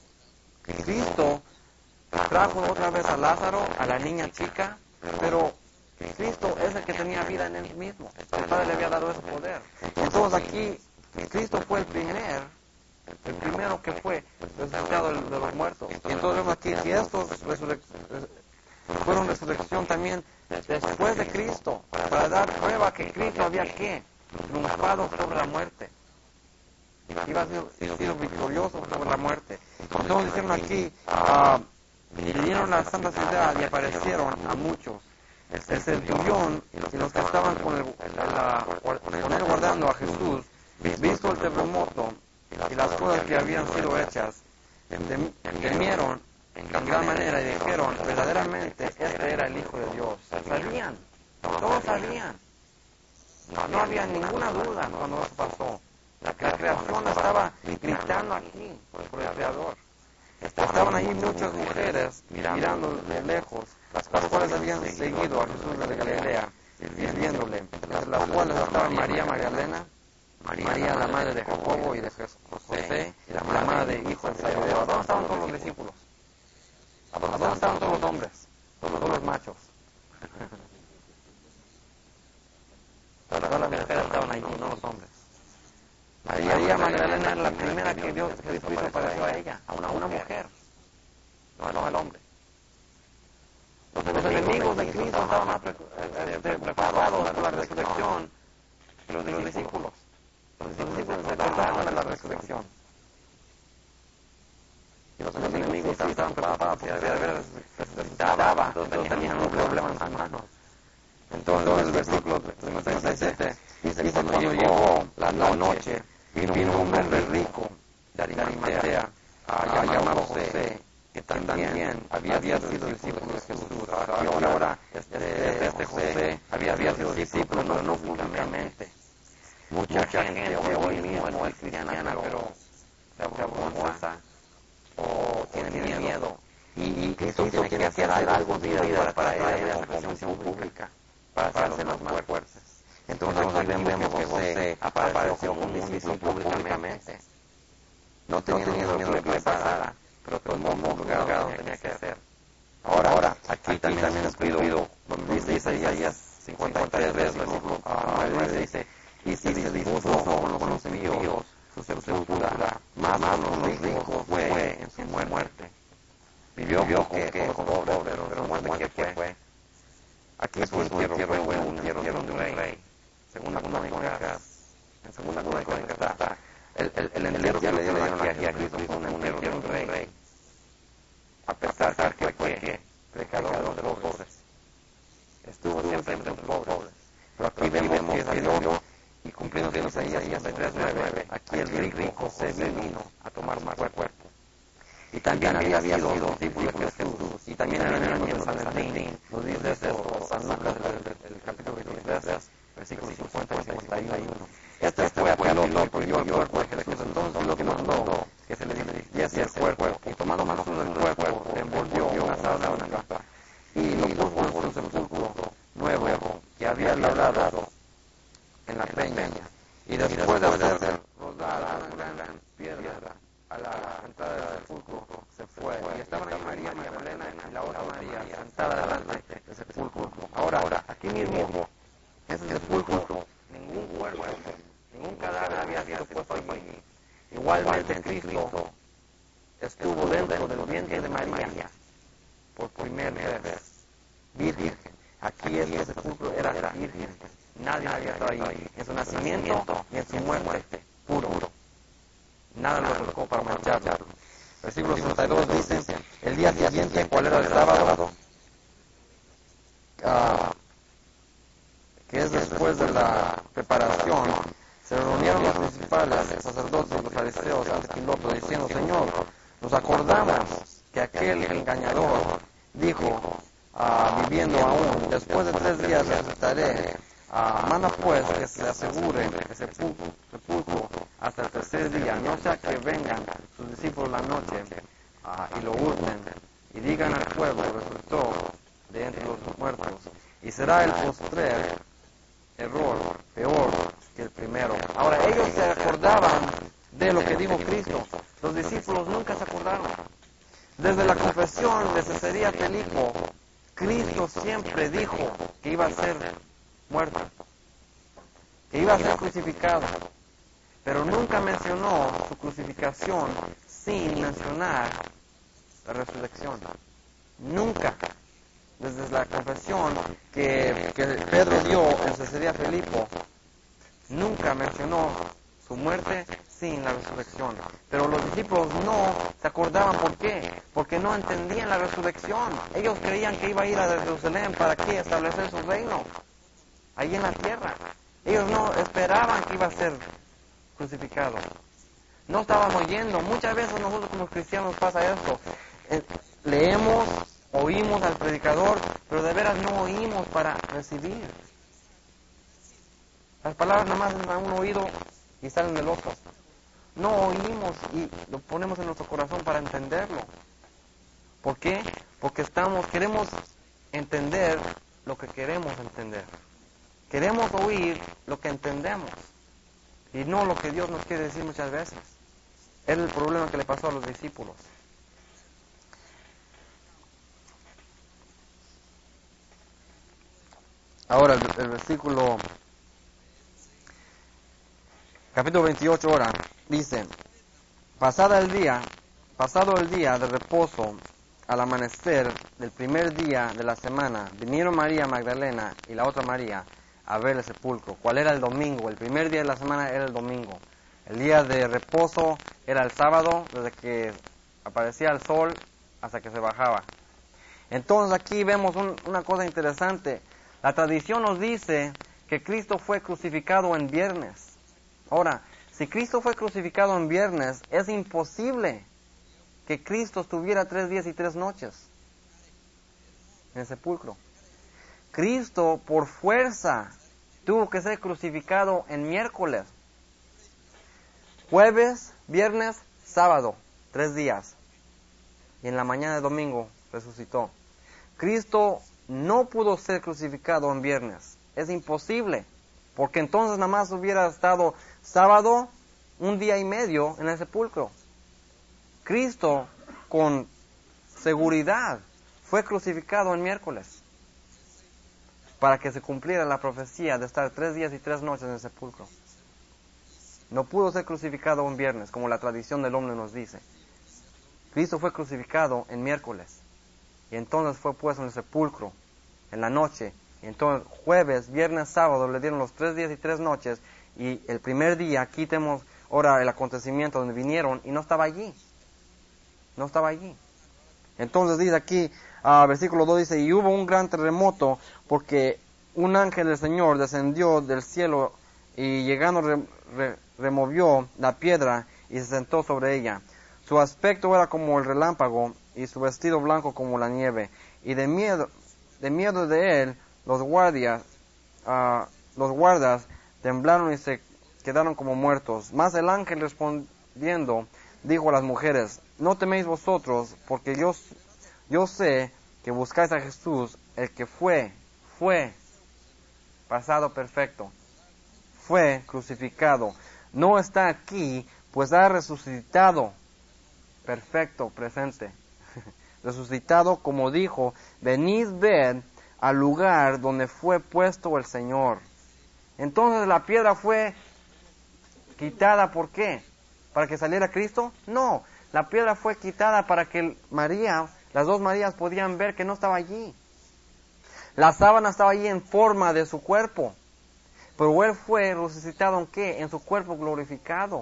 Cristo trajo otra vez a Lázaro, a la niña chica, pero Cristo es el que tenía vida en Él mismo. El Padre le había dado ese poder. Entonces aquí, Cristo fue el primer, el primero que fue resucitado de los muertos. Y entonces vemos aquí, si estos resurrec fueron resurrección también después de Cristo, para dar prueba que Cristo había que triunfado sobre la muerte, iba a ser sido victorioso sobre la muerte. Entonces dijeron aquí, uh, vinieron a la santa ciudad y aparecieron a muchos. El centurión y los que estaban con él, la, con él guardando a Jesús, visto el terremoto y las cosas que habían sido hechas, tem, temieron en gran manera y dijeron, verdaderamente este era el Hijo de Dios. Sabían, todos sabían. No había ninguna duda cuando eso pasó. La creación estaba gritando aquí por el Creador. Estaban ahí muchas mujeres mirando de lejos, las cuales habían seguido a Jesús de Galilea, y viéndole, entre las cuales estaban María Magdalena, María la madre de Jacobo y de José, y la madre de hijo de Zebedeo. ¿Dónde estaban todos los discípulos? ¿Dónde estaban todos los hombres? Solo los machos. Todas las mujeres estaban allí, no los hombres. María, María Magdalena era la primera que Dios, que Jesucristo apareció a ella, a una, a una mujer, no, no al hombre. Los enemigos de Cristo estaban más preparados por la resurrección que los discípulos. Los discípulos se preparaban de la resurrección. Y los enemigos estaban preparados porque de ver resucitaba, tenían un problema en sus manos. Entonces el versículo treinta y siete dice, dice cuando llegó la noche, vino, vino un hombre rico de Arimatea, llamado José, que también había, había sido discípulo de Jesús. Y ahora este, este José había, había sido discípulo, no, no públicamente. Mucha, Mucha gente, gente hoy mismo es cristiana, pero se avergüenza o tiene miedo. miedo. Y, y Cristo tiene que hacer algo en vida para, para traer esa confesión pública, para, para hacernos más fuertes. Entonces, Entonces aquí vemos que José apareció como un discípulo públicamente. No tenía miedo de que le pasara, pero tomó un lugar donde tenía que hacer. Ahora, ahora aquí, aquí también es escrito, dice Isaías cincuenta y tres, versículo nueve, dice, y si se dispuso con los impíos su sepultura, más con los ricos fue en su muerte. Vivió que con los pobres, pero su muerte que fue. Aquí su entierro fue un entierro de un rey. Segunda Crónicas, en Segunda Crónicas está el, el, el entierro que le dieron aquí a Cristo fue un entierro de un rey. A pesar que fue pecador de los pobres. Estuvo siempre entre los pobres. Pero aquí vemos que salió y cumpliendo con Isaías treinta y tres, nueve, aquí el rico se vino a tomar más cuerpo. Y también había sido discípulo de Jesús. Y también en el año de San Valentín, nos dice esto, San Lucas, el capítulo veintitrés, versículos cincuenta y cincuenta y uno. Este fue a Piloto, pidió el cuerpo de Jesús. Entonces lo que mandó, que se le diese el cuerpo, y tomando manos del cuerpo, le envolvió una sábana, una capa, y lo puso en su sepulcro nuevo, que había labrado en la peña. Y después de hacer rodar una gran piedra a la entrada del sepulcro, se fue. Y estaban ahí María Magdalena y la otra María sentada delante del sepulcro. Ahora, ahora, aquí mismo, ese sepulcro, ningún cuerpo, ningún cadáver había sido puesto allí. Igualmente Cristo estuvo dentro del vientre de María por primera vez, virgen. Aquí el sepulcro era virgen. Nadie había estado ahí en su nacimiento y en su muerte, puro. Nada lo tocó para mancharlo. Versículo sesenta y dos dice, el día siguiente, ¿cuál era el sábado? Uh, que es después de la preparación, se reunieron los principales sacerdotes, los fariseos, ante Piloto, diciendo, Señor, nos acordamos que aquel engañador dijo, uh, viviendo aún, después de tres días resucitaré. Uh, manda pues que se asegure el sepulcro, sepulcro hasta el tercer día, no sea que vengan sus discípulos la noche uh, y lo hurten y digan al pueblo, resucitó de entre los muertos, y será el postrer error peor que el primero. Ahora ellos se acordaban de lo que dijo Cristo, los discípulos nunca se acordaron. Desde la confesión de Cesarea Filipo, Cristo siempre dijo que iba a ser muerto, que iba a ser crucificado, pero nunca mencionó su crucificación sin mencionar la resurrección. Nunca, desde la confesión que, que Pedro dio en Cesarea Filipo, nunca mencionó su muerte sin la resurrección. Pero los discípulos no se acordaban. ¿Por qué? Porque no entendían la resurrección. Ellos creían que iba a ir a Jerusalén para qué, establecer su reino ahí en la tierra. Ellos no esperaban que iba a ser crucificado. No estaban oyendo. Muchas veces nosotros como cristianos pasa esto. Eh, leemos, oímos al predicador, pero de veras no oímos para recibir. Las palabras nada más entran a un oído y salen del otro. No oímos y lo ponemos en nuestro corazón para entenderlo. ¿Por qué? Porque estamos, queremos entender lo que queremos entender. Queremos oír lo que entendemos y no lo que Dios nos quiere decir muchas veces. Es el problema que le pasó a los discípulos. Ahora el, el versículo, capítulo veintiocho ahora, dice, pasada el día, pasado el día de reposo, al amanecer del primer día de la semana, vinieron María Magdalena y la otra María a ver el sepulcro. ¿Cuál era el domingo? El primer día de la semana era el domingo. El día de reposo era el sábado, desde que aparecía el sol hasta que se bajaba. Entonces aquí vemos un, una cosa interesante. La tradición nos dice que Cristo fue crucificado en viernes. Ahora, si Cristo fue crucificado en viernes, es imposible que Cristo estuviera tres días y tres noches en el sepulcro. Cristo, por fuerza, tuvo que ser crucificado en miércoles, jueves, viernes, sábado, tres días. Y en la mañana de domingo resucitó. Cristo no pudo ser crucificado en viernes. Es imposible, porque entonces nada más hubiera estado sábado, un día y medio en el sepulcro. Cristo, con seguridad, fue crucificado en miércoles, para que se cumpliera la profecía de estar tres días y tres noches en el sepulcro. No pudo ser crucificado un viernes, como la tradición del hombre nos dice. Cristo fue crucificado en miércoles, y entonces fue puesto en el sepulcro en la noche. Y entonces jueves, viernes, sábado le dieron los tres días y tres noches, y el primer día, aquí tenemos ahora el acontecimiento donde vinieron, y no estaba allí. No estaba allí. Entonces dice aquí, uh, versículo dos dice, y hubo un gran terremoto, porque un ángel del Señor descendió del cielo, y llegando re, re, removió la piedra, y se sentó sobre ella. Su aspecto era como el relámpago, y su vestido blanco como la nieve. Y de miedo de, miedo de él, los guardias, uh, los guardas temblaron y se quedaron como muertos. Mas el ángel respondiendo, dijo a las mujeres, no teméis vosotros, porque yo, yo sé que buscáis a Jesús, el que fue, fue, pasado perfecto, fue crucificado. No está aquí, pues ha resucitado, perfecto, presente. Resucitado, como dijo, venid ver al lugar donde fue puesto el Señor. Entonces la piedra fue quitada, ¿por qué? ¿Para que saliera Cristo? No, la piedra fue quitada para que María, las dos Marías podían ver que no estaba allí. La sábana estaba allí en forma de su cuerpo, pero él fue resucitado ¿en qué? En su cuerpo glorificado.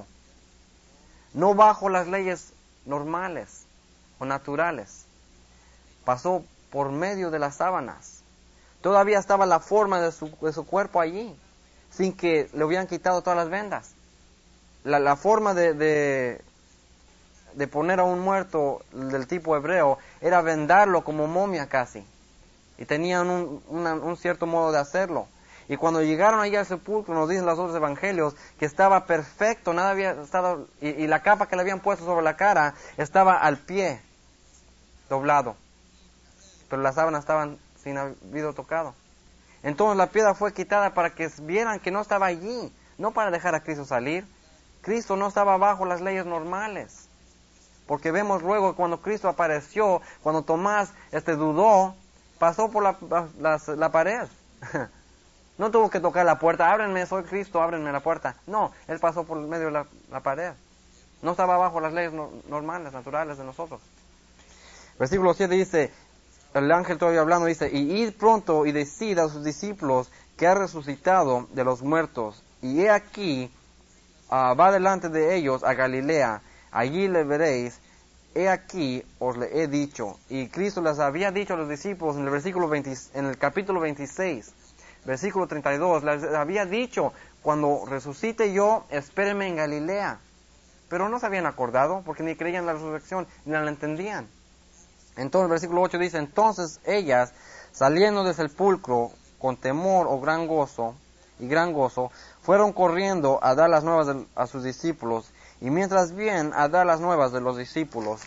No bajo las leyes normales o naturales. Pasó por medio de las sábanas. Todavía estaba la forma de su, de su cuerpo allí, sin que le hubieran quitado todas las vendas. La, la forma de, de, de poner a un muerto del tipo hebreo era vendarlo como momia casi. Y tenían un, una, un cierto modo de hacerlo. Y cuando llegaron allá al sepulcro, nos dicen los otros evangelios, que estaba perfecto, nada había estado, y, y la capa que le habían puesto sobre la cara estaba al pie, doblado. Pero las sábanas estaban sin habido tocado. Entonces la piedra fue quitada para que vieran que no estaba allí, no para dejar a Cristo salir. Cristo no estaba bajo las leyes normales. Porque vemos luego cuando Cristo apareció, cuando Tomás este, dudó, pasó por la, la, la pared. No tuvo que tocar la puerta, ábrenme, soy Cristo, ábrenme la puerta. No, él pasó por medio de la, la pared. No estaba bajo las leyes no, normales, naturales de nosotros. Versículo siete dice, el ángel todavía hablando dice, y id pronto y decid a sus discípulos que ha resucitado de los muertos. Y he aquí, uh, va delante de ellos a Galilea, allí le veréis. He aquí os le he dicho. Y Cristo les había dicho a los discípulos en el versículo veinte, en el capítulo veintiséis, versículo treinta y dos, les había dicho, cuando resucite yo, espérenme en Galilea. Pero no se habían acordado, porque ni creían en la resurrección, ni la entendían. Entonces el versículo ocho dice, entonces ellas, saliendo del sepulcro, con temor o gran gozo, y gran gozo, fueron corriendo a dar las nuevas de, a sus discípulos, y mientras bien a dar las nuevas de los discípulos,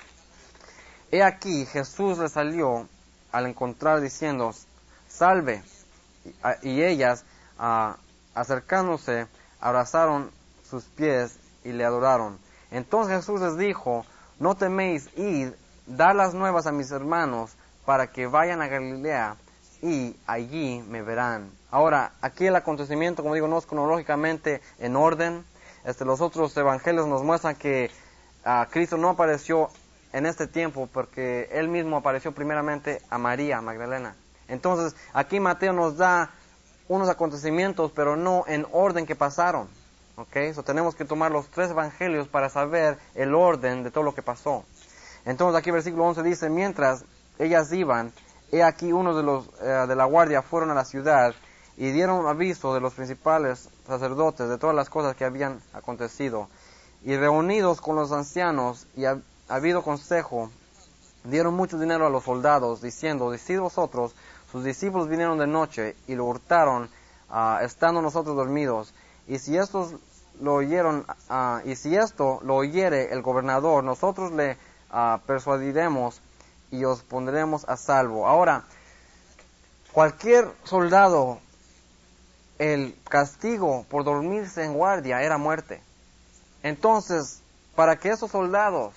he aquí Jesús les salió al encontrar diciendo, salve, y, y ellas, uh, acercándose, abrazaron sus pies y le adoraron. Entonces Jesús les dijo, no teméis, id, dar las nuevas a mis hermanos, para que vayan a Galilea, y allí me verán. Ahora, aquí el acontecimiento, como digo, no es cronológicamente en orden. Este, los otros evangelios nos muestran que uh, Cristo no apareció en este tiempo porque Él mismo apareció primeramente a María Magdalena. Entonces, aquí Mateo nos da unos acontecimientos, pero no en orden que pasaron. ¿Ok? So, tenemos que tomar los tres evangelios para saber el orden de todo lo que pasó. Entonces, aquí versículo once dice, mientras ellas iban, he aquí unos de los uh, de la guardia fueron a la ciudad y dieron aviso de los principales sacerdotes de todas las cosas que habían acontecido. Y reunidos con los ancianos y ha, habido consejo, dieron mucho dinero a los soldados, diciendo, decid vosotros, sus discípulos vinieron de noche y lo hurtaron, uh, estando nosotros dormidos. Y si estos lo oyeron, uh, y si esto lo oyere el gobernador, nosotros le uh, persuadiremos y os pondremos a salvo. Ahora, cualquier soldado, el castigo por dormirse en guardia era muerte. Entonces, para que esos soldados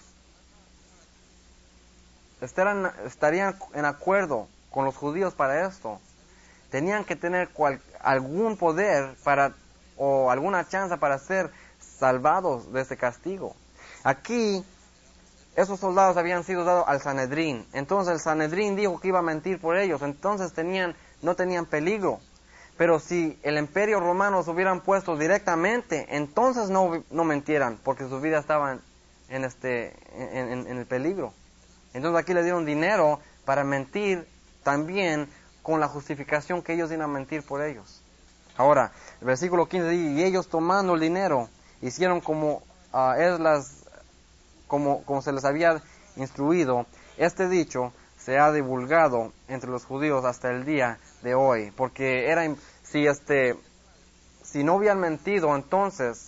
estaran, estarían en acuerdo con los judíos para esto, tenían que tener cual, algún poder para o alguna chance para ser salvados de ese castigo. Aquí, esos soldados habían sido dados al Sanedrín. Entonces el Sanedrín dijo que iba a mentir por ellos. Entonces tenían, no tenían peligro. Pero si el imperio romano se hubieran puesto directamente, entonces no, no mentieran, porque sus vidas estaban en, este, en, en, en el peligro. Entonces aquí le dieron dinero para mentir también con la justificación que ellos iban a mentir por ellos. Ahora, el versículo quince dice, y ellos tomando el dinero, hicieron como, uh, es las, como, como se les había instruido. Este dicho se ha divulgado entre los judíos hasta el día de hoy, porque era, si este, si no hubieran mentido, entonces,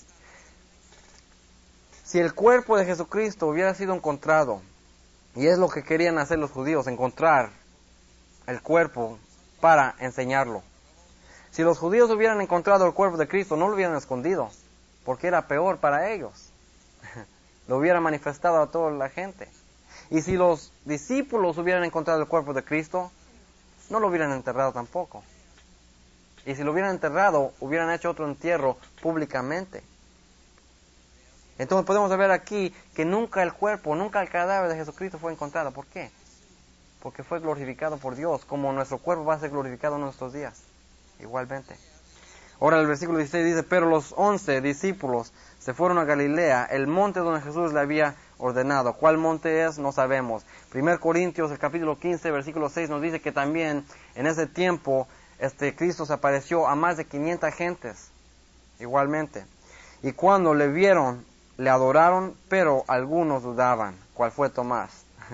si el cuerpo de Jesucristo hubiera sido encontrado, y es lo que querían hacer los judíos, encontrar el cuerpo para enseñarlo. Si los judíos hubieran encontrado el cuerpo de Cristo, no lo hubieran escondido, porque era peor para ellos. Lo hubieran manifestado a toda la gente. Y si los discípulos hubieran encontrado el cuerpo de Cristo, no lo hubieran enterrado tampoco. Y si lo hubieran enterrado, hubieran hecho otro entierro públicamente. Entonces podemos ver aquí que nunca el cuerpo, nunca el cadáver de Jesucristo fue encontrado. ¿Por qué? Porque fue glorificado por Dios, como nuestro cuerpo va a ser glorificado en nuestros días. Igualmente. Ahora el versículo dieciséis dice, pero los once discípulos se fueron a Galilea, el monte donde Jesús le había ordenado. ¿Cuál monte es? No sabemos. Primer Corintios, el capítulo quince, versículo seis, nos dice que también en ese tiempo este Cristo se apareció a más de quinientas gentes. Igualmente. Y cuando le vieron, le adoraron, pero algunos dudaban. ¿Cuál fue Tomás?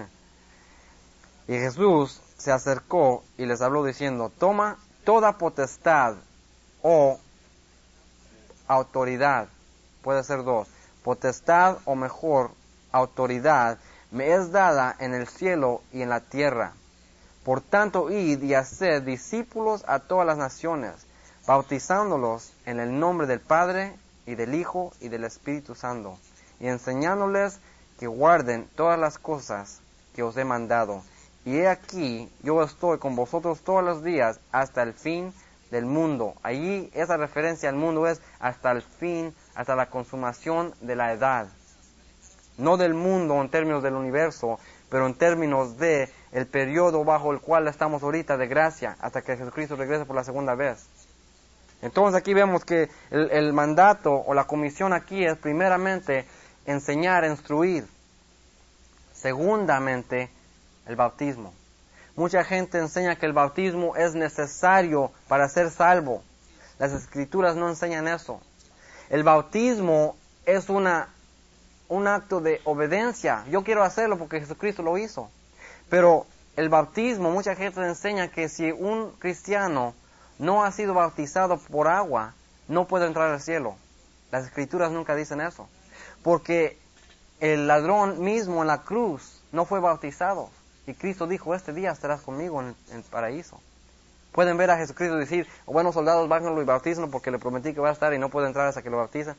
Y Jesús se acercó y les habló diciendo, toma toda potestad o autoridad, puede ser dos, potestad o mejor autoridad, me es dada en el cielo y en la tierra. Por tanto, id y haced discípulos a todas las naciones, bautizándolos en el nombre del Padre y del Hijo y del Espíritu Santo, y enseñándoles que guarden todas las cosas que os he mandado. Y he aquí, yo estoy con vosotros todos los días hasta el fin del mundo. Allí esa referencia al mundo es hasta el fin, hasta la consumación de la edad. No del mundo en términos del universo, pero en términos de el periodo bajo el cual estamos ahorita de gracia, hasta que Jesucristo regrese por la segunda vez. Entonces aquí vemos que el, el mandato o la comisión aquí es primeramente enseñar, instruir. Segundamente, el bautismo. Mucha gente enseña que el bautismo es necesario para ser salvo. Las Escrituras no enseñan eso. El bautismo es una, un acto de obediencia. Yo quiero hacerlo porque Jesucristo lo hizo. Pero el bautismo, mucha gente enseña que si un cristiano no ha sido bautizado por agua, no puede entrar al cielo. Las Escrituras nunca dicen eso. Porque el ladrón mismo en la cruz no fue bautizado. Y Cristo dijo, este día estarás conmigo en el, en el paraíso. Pueden ver a Jesucristo decir, buenos soldados, váyanlo y bautícenlo porque le prometí que va a estar y no puede entrar hasta que lo bautizan.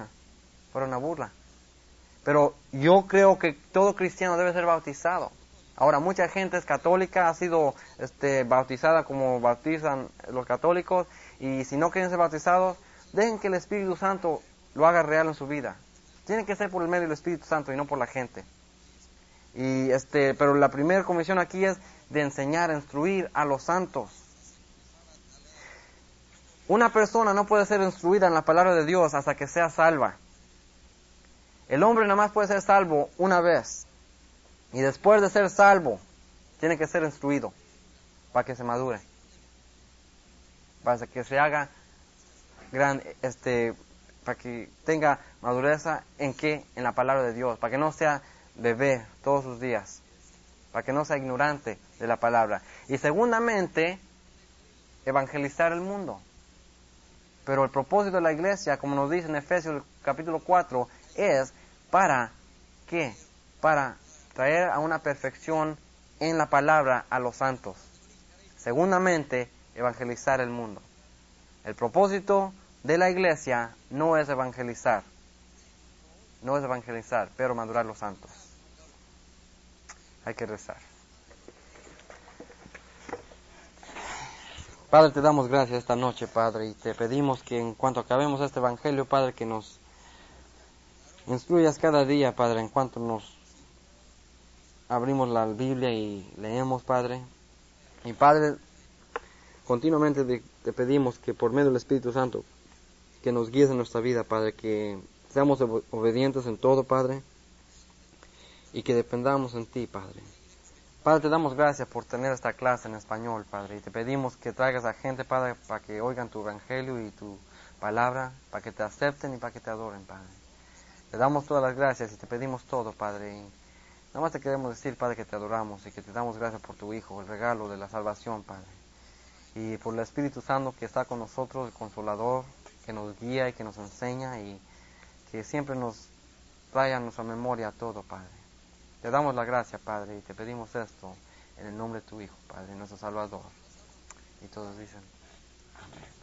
Fue una burla. Pero yo creo que todo cristiano debe ser bautizado. Ahora, mucha gente es católica, ha sido este, bautizada como bautizan los católicos, y si no quieren ser bautizados, dejen que el Espíritu Santo lo haga real en su vida. Tiene que ser por el medio del Espíritu Santo y no por la gente. Y este, pero la primera comisión aquí es de enseñar, instruir a los santos. Una persona no puede ser instruida en la palabra de Dios hasta que sea salva. El hombre nada más puede ser salvo una vez. Y después de ser salvo, tiene que ser instruido para que se madure. Para que se haga gran, este, para que tenga madurez en qué, en la palabra de Dios, para que no sea bebé todos sus días, para que no sea ignorante de la palabra. Y segundamente, evangelizar el mundo. Pero el propósito de la iglesia, como nos dice en Efesios capítulo cuatro, es para ¿qué? Para traer a una perfección en la palabra a los santos. Segundamente, evangelizar el mundo. El propósito de la iglesia no es evangelizar, no es evangelizar, pero madurar los santos. Hay que rezar. Padre, te damos gracias esta noche, Padre, y te pedimos que en cuanto acabemos este evangelio, Padre, que nos instruyas cada día, Padre, en cuanto nos abrimos la Biblia y leemos, Padre. Y Padre, continuamente te, te pedimos que por medio del Espíritu Santo, que nos guíes en nuestra vida, Padre, que seamos obedientes en todo, Padre, y que dependamos en ti, Padre. Padre, te damos gracias por tener esta clase en español, Padre, y te pedimos que traigas a gente, Padre, para que oigan tu evangelio y tu palabra, para que te acepten y para que te adoren, Padre. Te damos todas las gracias y te pedimos todo, Padre. Y nada más te queremos decir, Padre, que te adoramos y que te damos gracias por tu Hijo, el regalo de la salvación, Padre. Y por el Espíritu Santo que está con nosotros, el Consolador, que nos guía y que nos enseña y que siempre nos trae a nuestra memoria todo, Padre. Te damos la gracia, Padre, y te pedimos esto en el nombre de tu Hijo, Padre, nuestro Salvador. Y todos dicen, amén.